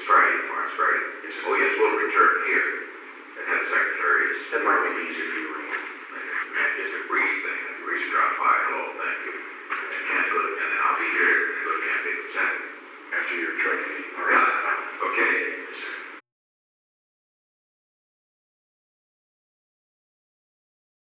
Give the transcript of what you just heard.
Friday, tomorrow's Friday. It's, oh yes, we'll return here. And have secretaries. That might be easier for you,